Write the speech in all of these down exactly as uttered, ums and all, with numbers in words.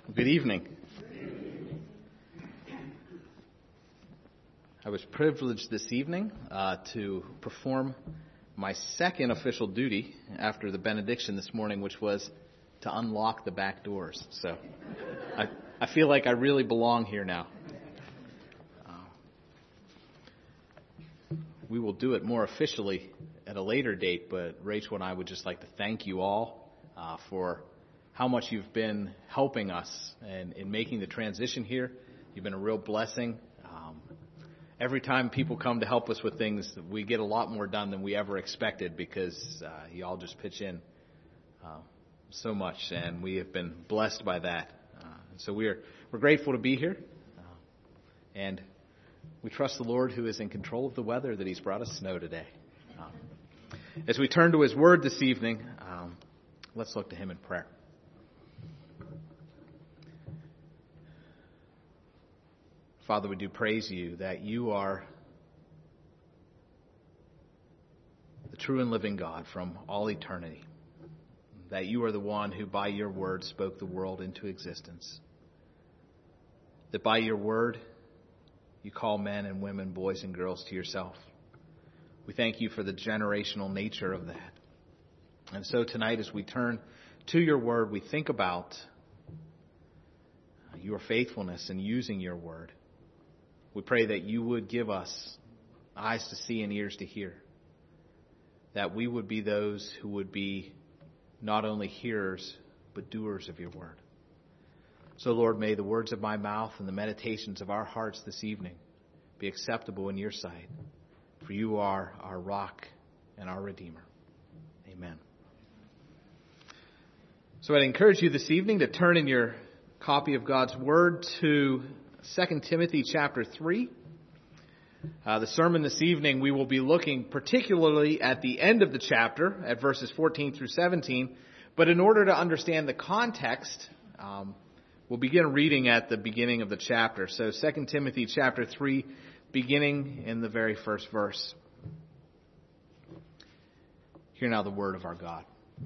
Good evening. I was privileged this evening uh, to perform my second official duty after the benediction this morning, which was to unlock the back doors. So I, I feel like I really belong here now. Uh, we will do it more officially at a later date, but Rachel and I would just like to thank you all uh, for how much you've been helping us and in making the transition here. You've been a real blessing. Um, every time people come to help us with things, we get a lot more done than we ever expected because uh, you all just pitch in uh, so much, and we have been blessed by that. Uh, so we're we're grateful to be here, uh, and we trust the Lord who is in control of the weather that He's brought us snow today. Um, as we turn to His Word this evening, um, let's look to Him in prayer. Father, we do praise you that you are the true and living God from all eternity, that you are the one who by your word spoke the world into existence, that by your word you call men and women, boys and girls to yourself. We thank you for the generational nature of that. And so tonight as we turn to your word, we think about your faithfulness in using your word. We pray that you would give us eyes to see and ears to hear, that we would be those who would be not only hearers, but doers of your word. So, Lord, may the words of my mouth and the meditations of our hearts this evening be acceptable in your sight, for you are our rock and our Redeemer. Amen. So I'd encourage you this evening to turn in your copy of God's Word to Second Timothy chapter three. Uh, the sermon this evening, we will be looking particularly at the end of the chapter, at verses fourteen through seventeen. But in order to understand the context, um, we'll begin reading at the beginning of the chapter. So Second Timothy chapter three, beginning in the very first verse. Hear now the word of our God.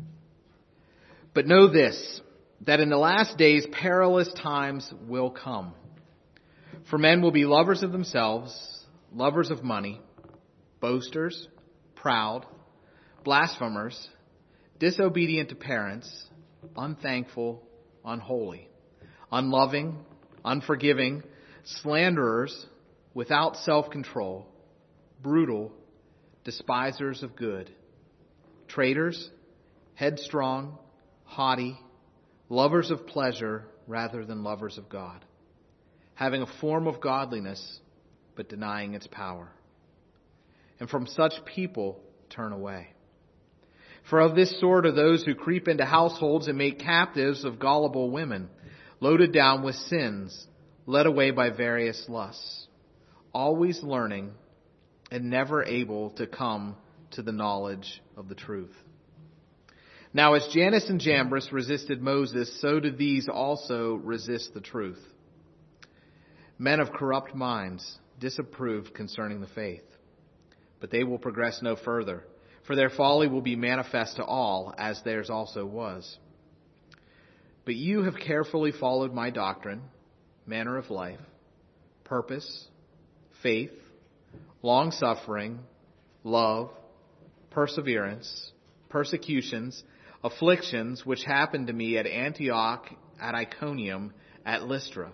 But know this, that in the last days perilous times will come. For men will be lovers of themselves, lovers of money, boasters, proud, blasphemers, disobedient to parents, unthankful, unholy, unloving, unforgiving, slanderers, without self-control, brutal, despisers of good, traitors, headstrong, haughty, lovers of pleasure rather than lovers of God, having a form of godliness, but denying its power. And from such people turn away. For of this sort are those who creep into households and make captives of gullible women, loaded down with sins, led away by various lusts, always learning and never able to come to the knowledge of the truth. Now as Jannes and Jambres resisted Moses, so did these also resist the truth. Men of corrupt minds disapproved concerning the faith. But they will progress no further, for their folly will be manifest to all, as theirs also was. But you have carefully followed my doctrine, manner of life, purpose, faith, long-suffering, love, perseverance, persecutions, afflictions, which happened to me at Antioch, at Iconium, at Lystra.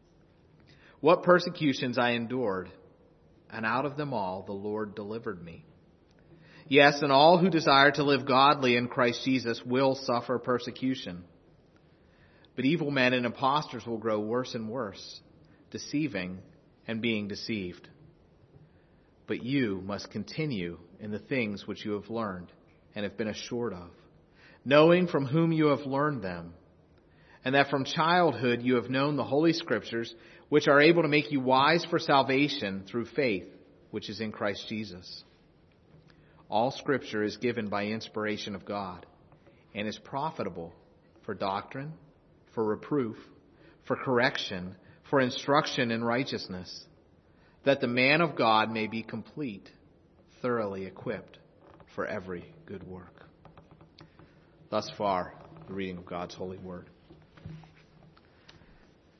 What persecutions I endured, and out of them all the Lord delivered me. Yes, and all who desire to live godly in Christ Jesus will suffer persecution. But evil men and impostors will grow worse and worse, deceiving and being deceived. But you must continue in the things which you have learned and have been assured of, knowing from whom you have learned them, and that from childhood you have known the Holy Scriptures, which are able to make you wise for salvation through faith, which is in Christ Jesus. All Scripture is given by inspiration of God, and is profitable for doctrine, for reproof, for correction, for instruction in righteousness, that the man of God may be complete, thoroughly equipped for every good work. Thus far, the reading of God's holy word.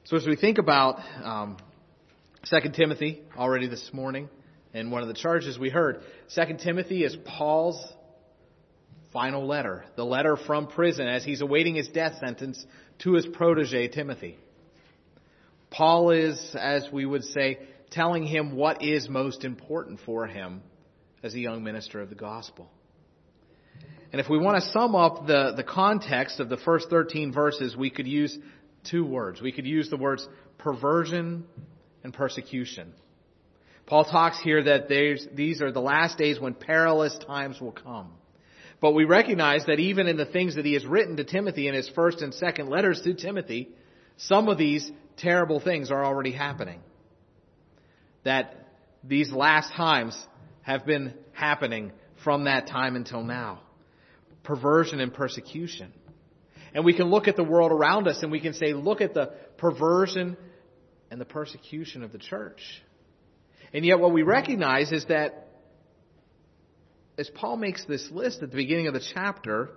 So as we think about um, Second Timothy already this morning, and one of the charges we heard, Second Timothy is Paul's final letter, the letter from prison as he's awaiting his death sentence to his protege Timothy. Paul is, as we would say, telling him what is most important for him as a young minister of the gospel. And if we want to sum up the, the context of the first thirteen verses, we could use two words. We could use the words perversion and persecution. Paul talks here that there's, these are the last days when perilous times will come. But we recognize that even in the things that he has written to Timothy in his first and second letters to Timothy, some of these terrible things are already happening. That these last times have been happening from that time until now. Perversion and persecution. And we can look at the world around us and we can say, look at the perversion and the persecution of the church. And yet what we recognize is that as Paul makes this list at the beginning of the chapter,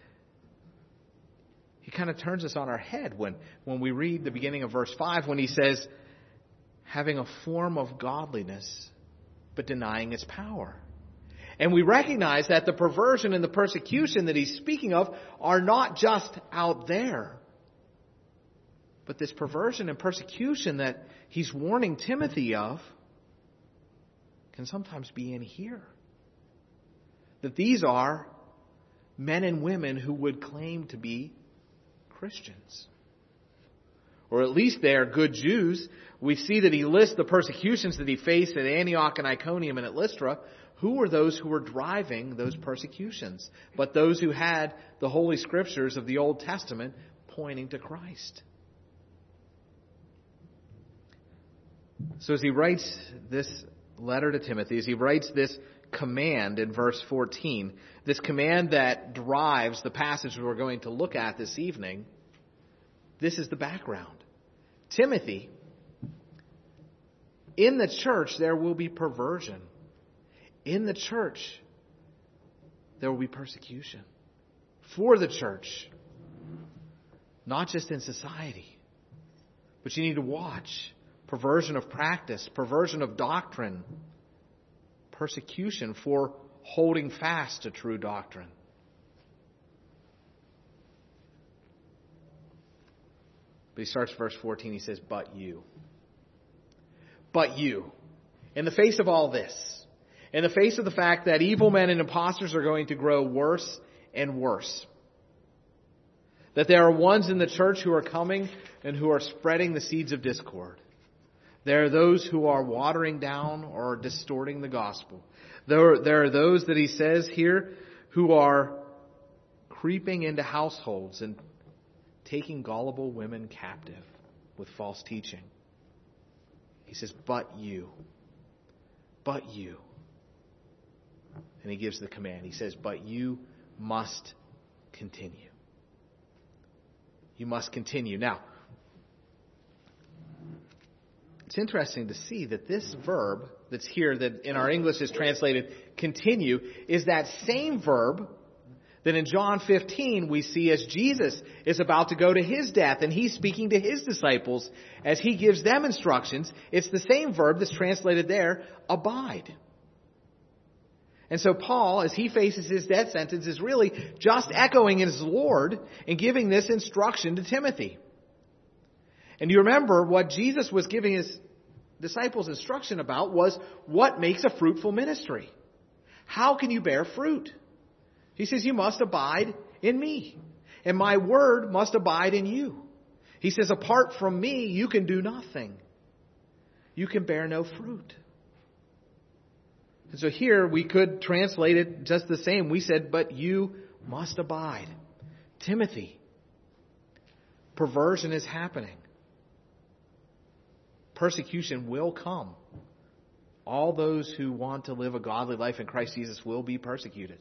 he kind of turns us on our head when, when we read the beginning of verse five, when he says, having a form of godliness, but denying its power. And we recognize that the perversion and the persecution that he's speaking of are not just out there. But this perversion and persecution that he's warning Timothy of can sometimes be in here. That these are men and women who would claim to be Christians. Or at least they are good Jews. We see that he lists the persecutions that he faced at Antioch and Iconium and at Lystra. Who were those who were driving those persecutions? But those who had the Holy Scriptures of the Old Testament pointing to Christ. So as he writes this letter to Timothy, as he writes this command in verse fourteen, this command that drives the passage we're going to look at this evening, this is the background. Timothy, in the church there will be perversion. In the church, there will be persecution for the church, not just in society. But you need to watch perversion of practice, perversion of doctrine, persecution for holding fast to true doctrine. But he starts verse fourteen, he says, but you. But you. In the face of all this, in the face of the fact that evil men and impostors are going to grow worse and worse. That there are ones in the church who are coming and who are spreading the seeds of discord. There are those who are watering down or distorting the gospel. There, there are those that he says here who are creeping into households and taking gullible women captive with false teaching. He says, but you. But you. And he gives the command. He says, but you must continue. You must continue. Now, it's interesting to see that this verb that's here, that in our English is translated continue, is that same verb that in John fifteen we see as Jesus is about to go to his death and he's speaking to his disciples as he gives them instructions. It's the same verb that's translated there, abide. And so Paul, as he faces his death sentence, is really just echoing his Lord and giving this instruction to Timothy. And you remember what Jesus was giving his disciples instruction about was what makes a fruitful ministry. How can you bear fruit? He says, you must abide in me, and my word must abide in you. He says, apart from me, you can do nothing. You can bear no fruit. And so here we could translate it just the same. We said, but you must abide. Timothy, perversion is happening. Persecution will come. All those who want to live a godly life in Christ Jesus will be persecuted.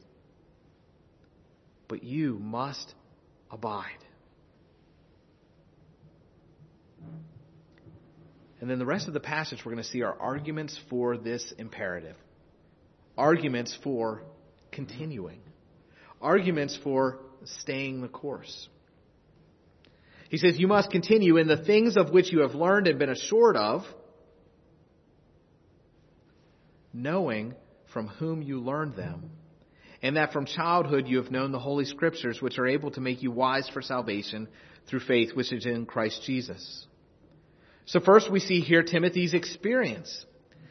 But you must abide. And then the rest of the passage we're going to see are arguments for this imperative. Arguments for continuing. Arguments for staying the course. He says, you must continue in the things of which you have learned and been assured of, knowing from whom you learned them, and that from childhood you have known the Holy Scriptures, which are able to make you wise for salvation through faith which is in Christ Jesus. So first we see here Timothy's experience.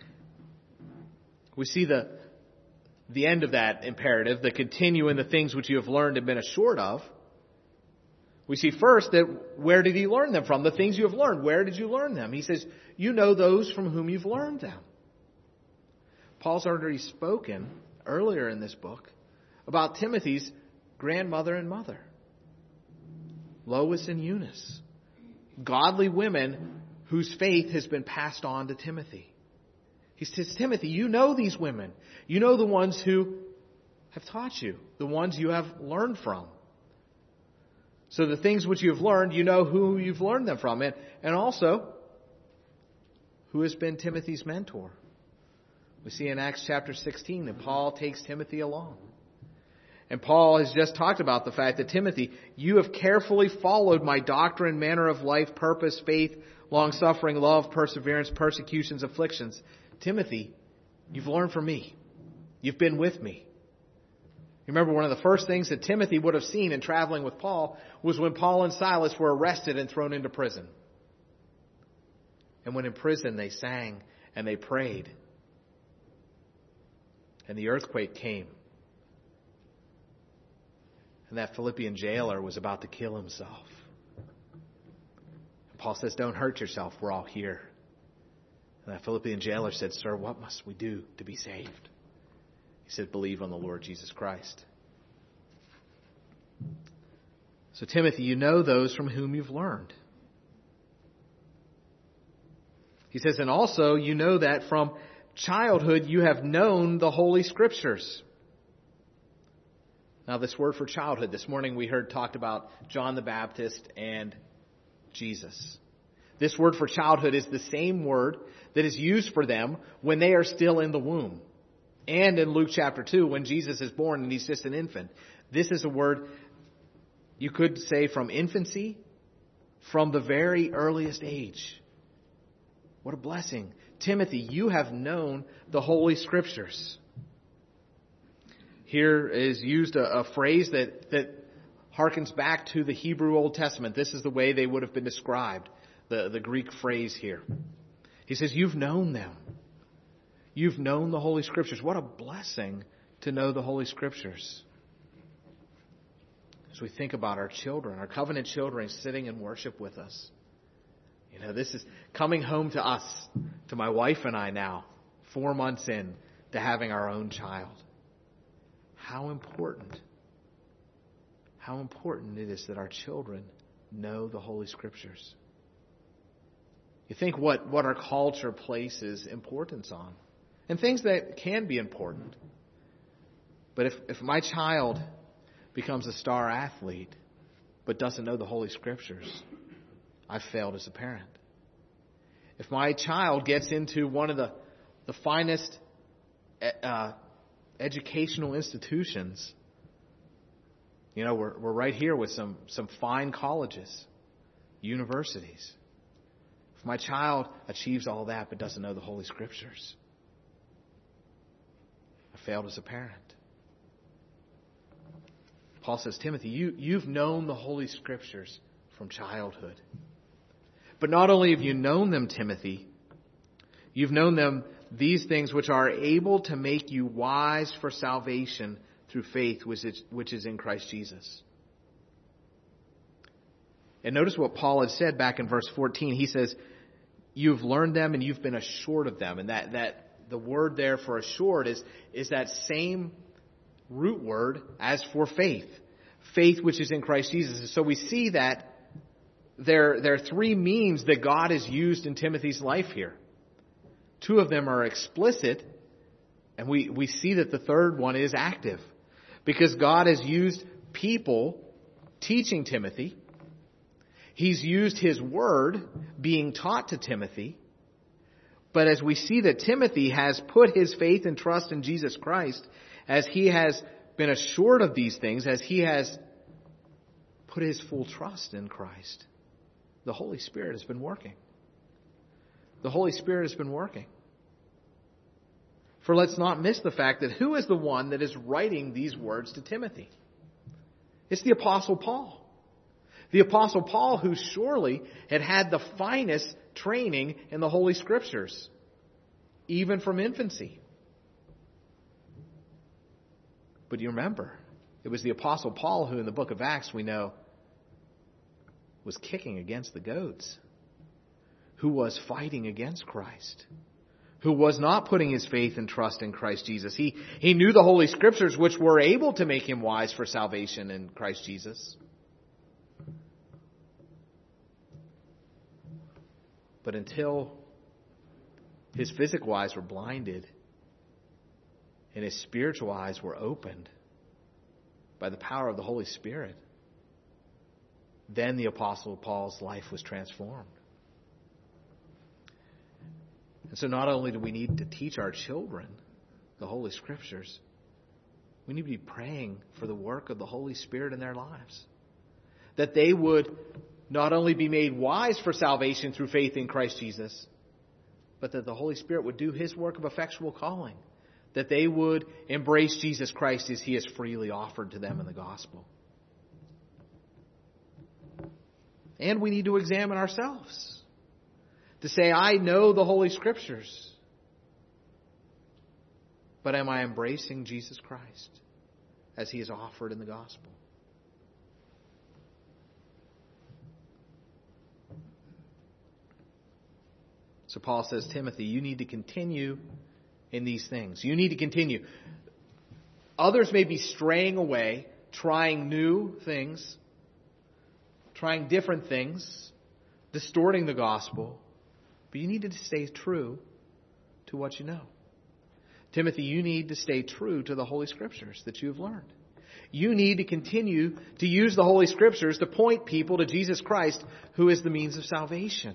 We see the, the end of that imperative, the continue in the things which you have learned and been assured of. We see first that where did he learn them from? The things you have learned. Where did you learn them? He says, you know those from whom you've learned them. Paul's already spoken earlier in this book about Timothy's grandmother and mother, Lois and Eunice, godly women whose faith has been passed on to Timothy. He says, Timothy, you know these women. You know the ones who have taught you, the ones you have learned from. So the things which you have learned, you know who you've learned them from. And, and also, who has been Timothy's mentor. We see in Acts chapter sixteen that Paul takes Timothy along. And Paul has just talked about the fact that, Timothy, you have carefully followed my doctrine, manner of life, purpose, faith, long-suffering, love, perseverance, persecutions, afflictions. Timothy, you've learned from me. You've been with me. Remember, one of the first things that Timothy would have seen in traveling with Paul was when Paul and Silas were arrested and thrown into prison. And when in prison, they sang and they prayed. And the earthquake came. And that Philippian jailer was about to kill himself. And Paul says, don't hurt yourself. We're all here. And that Philippian jailer said, sir, what must we do to be saved? He said, believe on the Lord Jesus Christ. So, Timothy, you know those from whom you've learned. He says, and also you know that from childhood you have known the Holy Scriptures. Now, this word for childhood, this morning we heard talked about John the Baptist and Jesus. This word for childhood is the same word that is used for them when they are still in the womb. And in Luke chapter two, when Jesus is born and he's just an infant. This is a word you could say from infancy, from the very earliest age. What a blessing. Timothy, you have known the Holy Scriptures. Here is used a, a phrase that, that harkens back to the Hebrew Old Testament. This is the way they would have been described, the, the Greek phrase here. He says, you've known them. You've known the Holy Scriptures. What a blessing to know the Holy Scriptures. As we think about our children, our covenant children sitting in worship with us. You know, this is coming home to us, to my wife and I now, four months in to having our own child. How important, how important it is that our children know the Holy Scriptures. You think what, what our culture places importance on. And things that can be important. But if, if my child becomes a star athlete but doesn't know the Holy Scriptures, I've failed as a parent. If my child gets into one of the, the finest uh, educational institutions, you know, we're, we're right here with some, some fine colleges, universities. If my child achieves all that but doesn't know the Holy Scriptures, I failed as a parent. Paul says, Timothy, you, you've known the Holy Scriptures from childhood. But not only have you known them, Timothy, you've known them, these things which are able to make you wise for salvation through faith, which is, which is in Christ Jesus. And notice what Paul had said back in verse fourteen. He says, you've learned them and you've been assured of them. And that, that the word there for assured is, is that same root word as for faith. Faith which is in Christ Jesus. So we see that there, there are three means that God has used in Timothy's life here. Two of them are explicit, and we, we see that the third one is active. Because God has used people teaching Timothy. He's used His word being taught to Timothy. But as we see that Timothy has put his faith and trust in Jesus Christ, as he has been assured of these things, as he has put his full trust in Christ, The Holy Spirit has been working. The Holy Spirit has been working. For let's not miss the fact that who is the one that is writing these words to Timothy? It's the Apostle Paul. The Apostle Paul, who surely had had the finest training in the Holy Scriptures, even from infancy. But you remember, it was the Apostle Paul who in the book of Acts we know was kicking against the goads, who was fighting against Christ, who was not putting his faith and trust in Christ Jesus. He, he knew the Holy Scriptures, which were able to make him wise for salvation in Christ Jesus. But until his physical eyes were blinded and his spiritual eyes were opened by the power of the Holy Spirit, then the Apostle Paul's life was transformed. And so not only do we need to teach our children the Holy Scriptures, we need to be praying for the work of the Holy Spirit in their lives. That they would not only be made wise for salvation through faith in Christ Jesus, but that the Holy Spirit would do His work of effectual calling. That they would embrace Jesus Christ as He has freely offered to them in the gospel. And we need to examine ourselves. To say, I know the Holy Scriptures, but am I embracing Jesus Christ as He is offered in the gospel? So Paul says, Timothy, you need to continue in these things. You need to continue. Others may be straying away, trying new things, trying different things, distorting the gospel. But you need to stay true to what you know. Timothy, you need to stay true to the Holy Scriptures that you have learned. You need to continue to use the Holy Scriptures to point people to Jesus Christ, who is the means of salvation.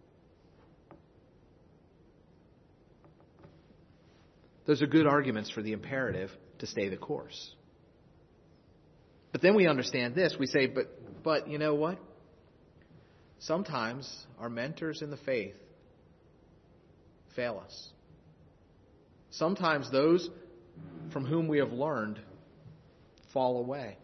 Those are good arguments for the imperative to stay the course. But then we understand this. We say, but, but you know what? Sometimes our mentors in the faith fail us. Sometimes those from whom we have learned fall away.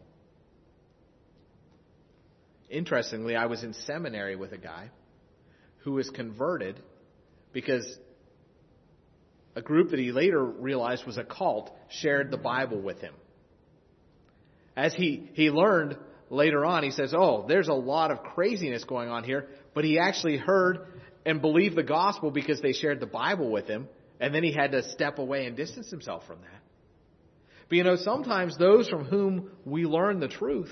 Interestingly, I was in seminary with a guy who was converted because a group that he later realized was a cult shared the Bible with him. As he, he learned later on, he says, oh, there's a lot of craziness going on here, but he actually heard and believed the gospel because they shared the Bible with him, and then he had to step away and distance himself from that. But you know, sometimes those from whom we learn the truth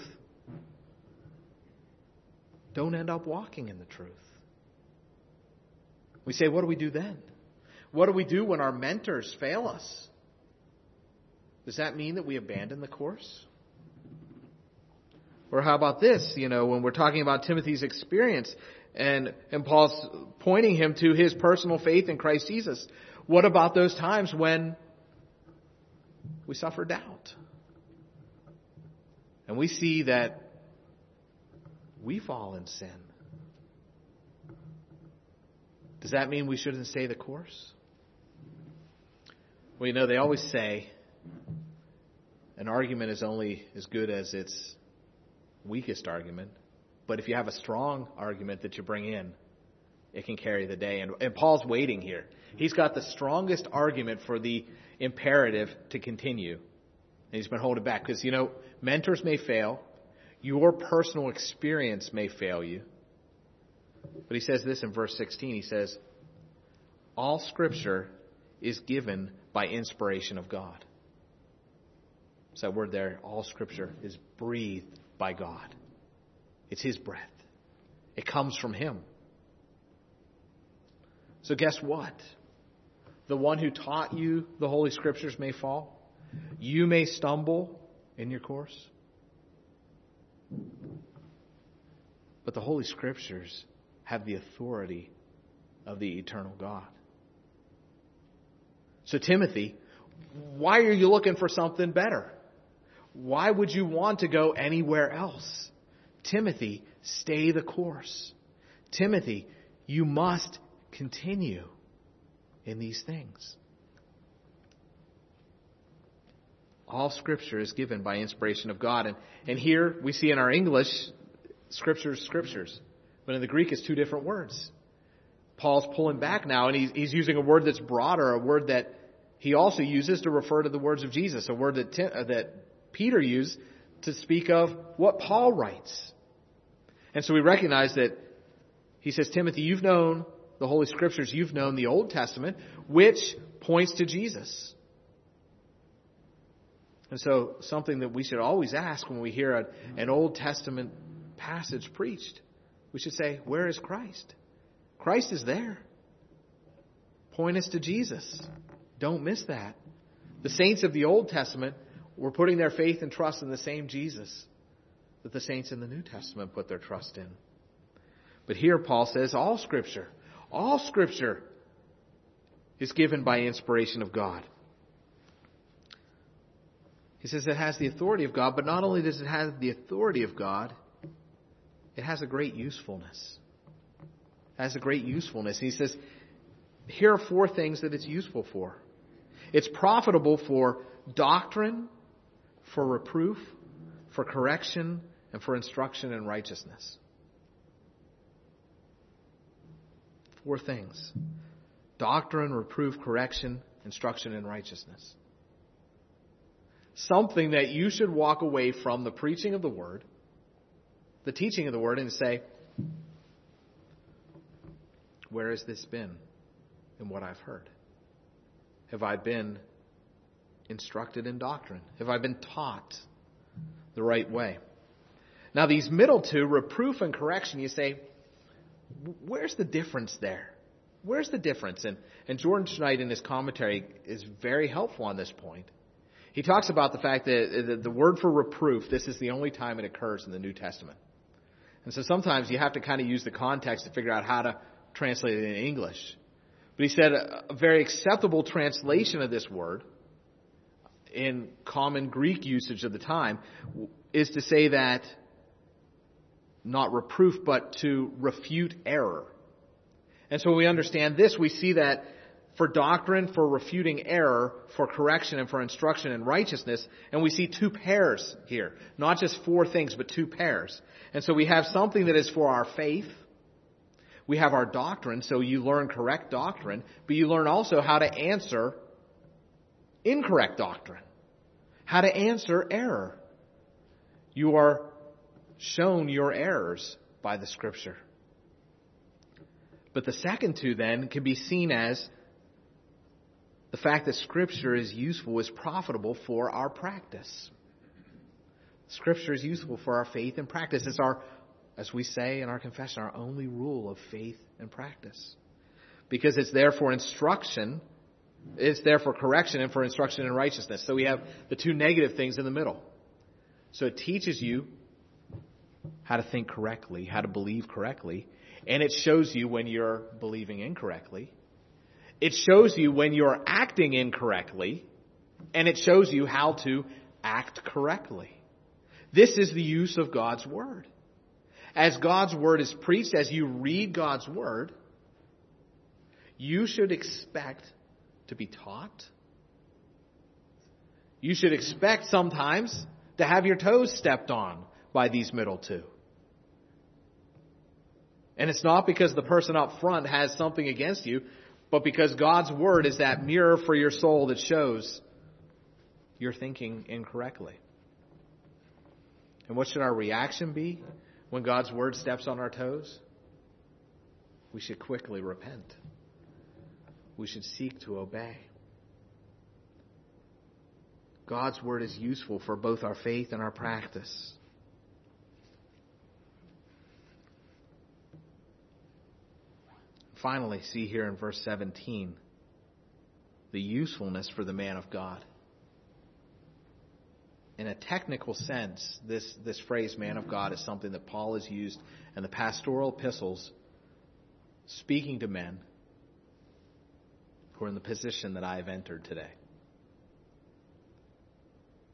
don't end up walking in the truth. We say, what do we do then? What do we do when our mentors fail us? Does that mean that we abandon the course? Or how about this, you know, when we're talking about Timothy's experience and, and Paul's pointing him to his personal faith in Christ Jesus. What about those times when we suffer doubt? And we see that we fall in sin. Does that mean we shouldn't stay the course? Well, you know, they always say an argument is only as good as its weakest argument. But if you have a strong argument that you bring in, it can carry the day. And, and Paul's waiting here. He's got the strongest argument for the imperative to continue. And he's been holding back because, you know, mentors may fail. Your personal experience may fail you. But he says this in verse sixteen. He says, all Scripture is given by inspiration of God. So that word there, all Scripture is breathed by God. It's His breath. It comes from Him. So guess what? The one who taught you the Holy Scriptures may fall. You may stumble in your course. But the Holy Scriptures have the authority of the eternal God. So Timothy, why are you looking for something better? Why would you want to go anywhere else? Timothy, stay the course. Timothy, you must continue in these things. All Scripture is given by inspiration of God. And, and here we see in our English, Scriptures, Scriptures. But in the Greek, it's two different words. Paul's pulling back now, and he's, he's using a word that's broader, a word that he also uses to refer to the words of Jesus, a word that, Tim, uh, that Peter used to speak of what Paul writes. And so we recognize that he says, Timothy, you've known the Holy Scriptures, you've known the Old Testament, which points to Jesus. And so something that we should always ask when we hear a, an Old Testament passage preached, we should say, where is Christ? Christ is there. Point us to Jesus. Don't miss that. The saints of the Old Testament were putting their faith and trust in the same Jesus that the saints in the New Testament put their trust in. But here Paul says all Scripture, all Scripture is given by inspiration of God. He says it has the authority of God, but not only does it have the authority of God, it has a great usefulness. It has a great usefulness. He says, here are four things that it's useful for. It's profitable for doctrine, for reproof, for correction, and for instruction in righteousness. Four things. Doctrine, reproof, correction, instruction in righteousness. Something that you should walk away from the preaching of the Word, the teaching of the Word, and say, where has this been in what I've heard? Have I been instructed in doctrine? Have I been taught the right way? Now these middle two, reproof and correction, you say, where's the difference there? Where's the difference? And, and Jordan Schneid in his commentary is very helpful on this point. He talks about the fact that the word for reproof, this is the only time it occurs in the New Testament. And so sometimes you have to kind of use the context to figure out how to translate it in English. But he said a very acceptable translation of this word in common Greek usage of the time is to say that not reproof, but to refute error. And so when we understand this, we see that for doctrine, for refuting error, for correction, and for instruction in righteousness. And we see two pairs here. Not just four things, but two pairs. And so we have something that is for our faith. We have our doctrine, so you learn correct doctrine, but you learn also how to answer incorrect doctrine. How to answer error. You are shown your errors by the Scripture. But the second two then can be seen as the fact that Scripture is useful, is profitable for our practice. Scripture is useful for our faith and practice. It's our, as we say in our confession, our only rule of faith and practice. Because it's there for instruction, it's there for correction and for instruction in righteousness. So we have the two negative things in the middle. So it teaches you how to think correctly, how to believe correctly, and it shows you when you're believing incorrectly. It shows you when you're acting incorrectly, and it shows you how to act correctly. This is the use of God's Word. As God's Word is preached, as you read God's Word, you should expect to be taught. You should expect sometimes to have your toes stepped on by these middle two. And it's not because the person up front has something against you, but because God's Word is that mirror for your soul that shows you're thinking incorrectly. And what should our reaction be when God's Word steps on our toes? We should quickly repent. We should seek to obey. God's Word is useful for both our faith and our practice. Finally, see here in verse seventeen, the usefulness for the man of God. In a technical sense, this, this phrase, man of God, is something that Paul has used in the pastoral epistles, speaking to men who are in the position that I have entered today.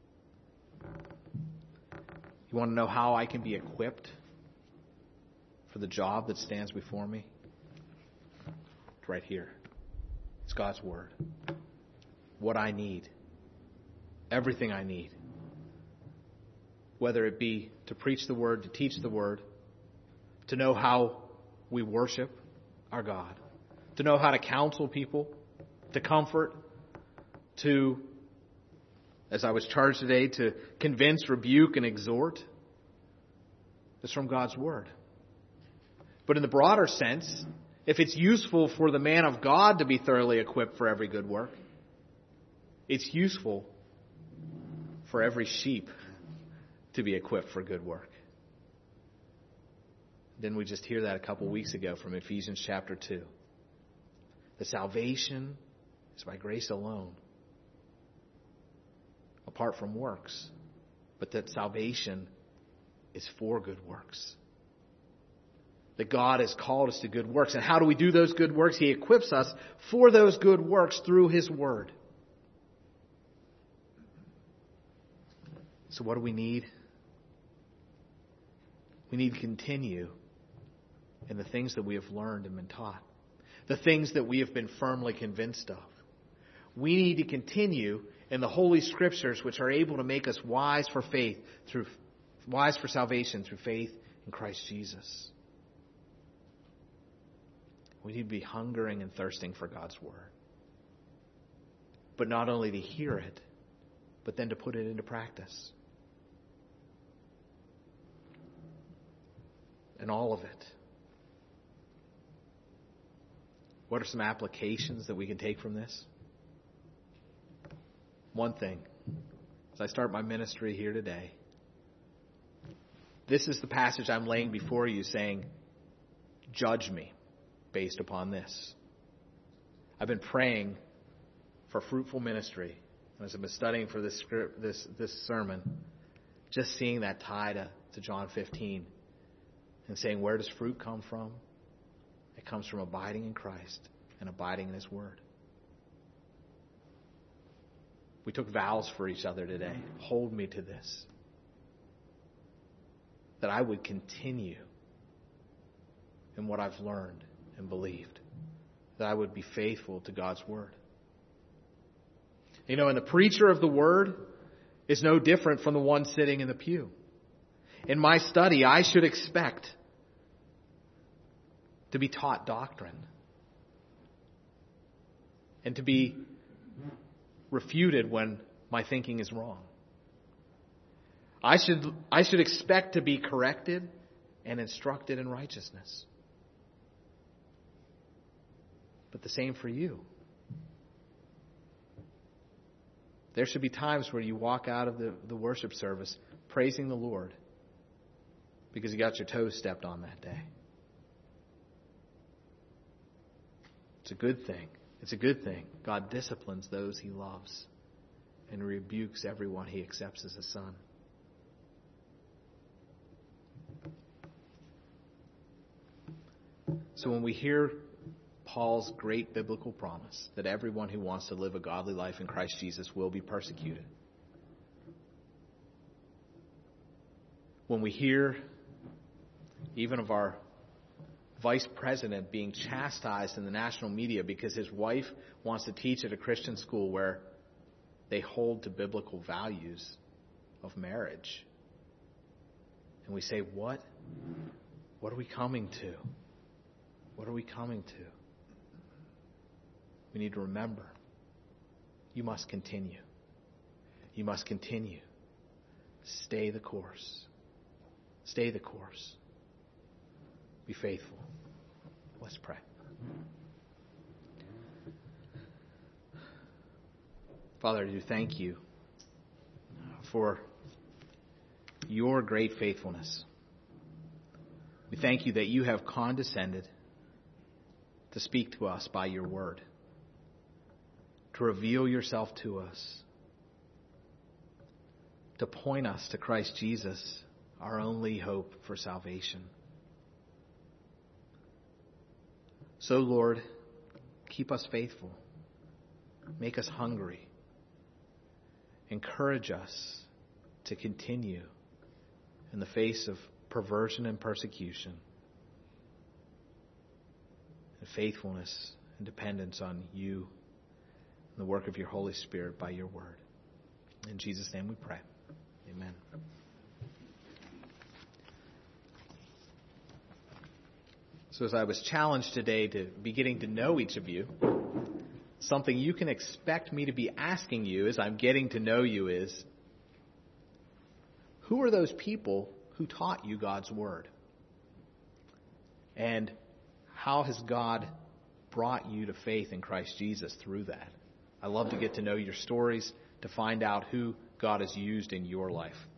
You want to know how I can be equipped for the job that stands before me? It's right here. It's God's Word. What I need. Everything I need. Whether it be to preach the Word, to teach the Word, to know how we worship our God, to know how to counsel people, to comfort, to, as I was charged today, to convince, rebuke, and exhort. It's from God's Word. But in the broader sense, if it's useful for the man of God to be thoroughly equipped for every good work, it's useful for every sheep to be equipped for good work. Didn't we just hear that a couple weeks ago from Ephesians chapter two? The salvation is by grace alone, apart from works, but that salvation is for good works. That God has called us to good works. And how do we do those good works? He equips us for those good works through His Word. So what do we need? We need to continue in the things that we have learned and been taught. The things that we have been firmly convinced of. We need to continue in the Holy Scriptures, which are able to make us wise for faith, through wise for salvation through faith in Christ Jesus. We need to be hungering and thirsting for God's Word. But not only to hear it, but then to put it into practice. And all of it. What are some applications that we can take from this? One thing, as I start my ministry here today, this is the passage I'm laying before you saying, judge me based upon this. I've been praying for fruitful ministry. As I've been studying for this script, this this sermon, just seeing that tie to, to John fifteen and saying, where does fruit come from? It comes from abiding in Christ and abiding in His Word. We took vows for each other today. Hold me to this. That I would continue in what I've learned and believed. That I would be faithful to God's Word. You know, and the preacher of the Word is no different from the one sitting in the pew. In my study, I should expect to be taught doctrine and to be refuted when my thinking is wrong. I should, I should expect to be corrected and instructed in righteousness. But the same for you. There should be times where you walk out of the, the worship service praising the Lord because you got your toes stepped on that day. It's a good thing. It's a good thing. God disciplines those He loves and rebukes everyone He accepts as a son. So when we hear Paul's great biblical promise that everyone who wants to live a godly life in Christ Jesus will be persecuted, when we hear even of our vice president being chastised in the national media because his wife wants to teach at a Christian school where they hold to biblical values of marriage, and we say, what? What are we coming to? What are we coming to? We need to remember, you must continue. You must continue. Stay the course. Stay the course. Be faithful. Let's pray. Father, I do thank you for your great faithfulness. We thank you that you have condescended to speak to us by your word, to reveal yourself to us, to point us to Christ Jesus, our only hope for salvation. So, Lord, keep us faithful. Make us hungry. Encourage us to continue in the face of perversion and persecution and faithfulness and dependence on you and the work of your Holy Spirit by your word. In Jesus' name we pray. Amen. So as I was challenged today to be getting to know each of you, something you can expect me to be asking you as I'm getting to know you is, who are those people who taught you God's word? And how has God brought you to faith in Christ Jesus through that? I love to get to know your stories, to find out who God has used in your life.